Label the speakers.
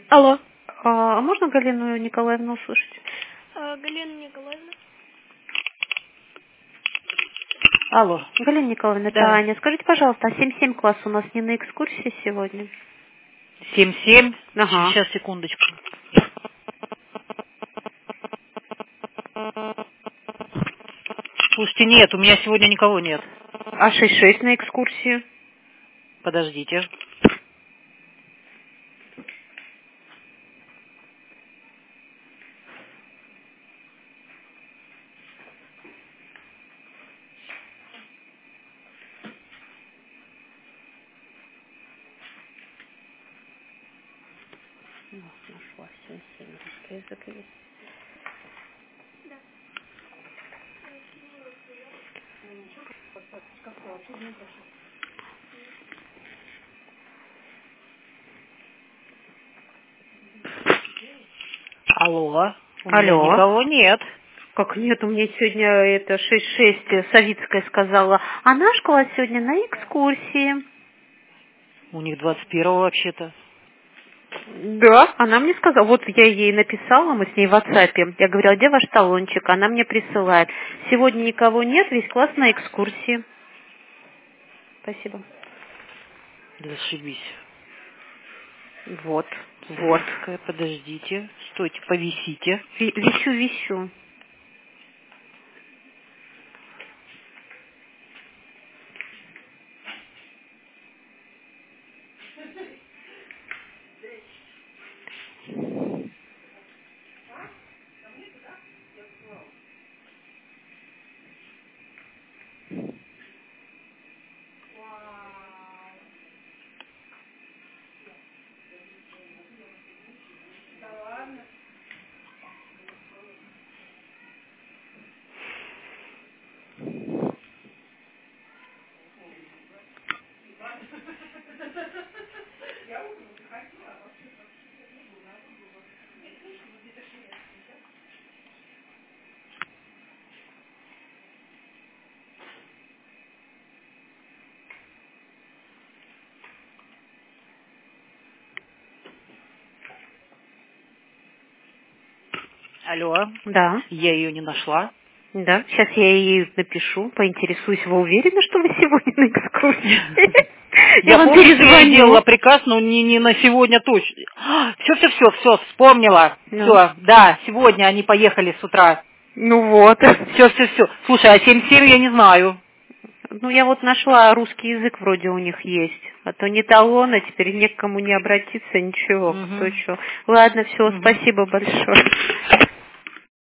Speaker 1: Алло.
Speaker 2: А можно Галину Николаевну услышать?
Speaker 1: Галина Николаевна.
Speaker 2: Алло, Галина Николаевна,
Speaker 3: Да.
Speaker 2: это Аня. Скажите, пожалуйста, а 7-7 класс у нас не на экскурсии сегодня?
Speaker 3: 7-7?
Speaker 2: Ага.
Speaker 3: Сейчас, секундочку. Слушайте, нет, у меня сегодня никого нет.
Speaker 2: А 6-6 на экскурсию?
Speaker 3: Подождите.
Speaker 2: Нашла 7-7, русский язык есть.
Speaker 3: Алло. У меня
Speaker 2: Алло.
Speaker 3: никого нет.
Speaker 2: Как нет, у меня сегодня это 6-6 Савицкая сказала. А наш класс сегодня на экскурсии.
Speaker 3: У них 21-го вообще-то.
Speaker 2: Да, она мне сказала, вот я ей написала, мы с ней в WhatsApp, я говорю, а где ваш талончик? Она мне присылает. Сегодня никого нет, весь класс на экскурсии. Спасибо.
Speaker 3: Зашибись.
Speaker 2: Вот.
Speaker 3: Савицкая, подождите. Стойте, повисите.
Speaker 2: Вищу.
Speaker 3: Алло.
Speaker 2: Да.
Speaker 3: Я ее не нашла.
Speaker 2: Да, сейчас я ей напишу, поинтересуюсь, вы уверены, что вы сегодня на экскурсии?
Speaker 3: Я
Speaker 2: вам
Speaker 3: помню, что я делала
Speaker 2: перезвоню.
Speaker 3: приказ, но не на сегодня точно. Все, вспомнила.
Speaker 2: Ну.
Speaker 3: Все, да, сегодня они поехали с утра.
Speaker 2: Ну вот.
Speaker 3: Все. Слушай, а 7-7 я не знаю.
Speaker 2: Ну, я вот нашла, русский язык вроде у них есть. А то не талон, а теперь не к кому не обратиться, ничего, кто что. Ладно, все, спасибо большое.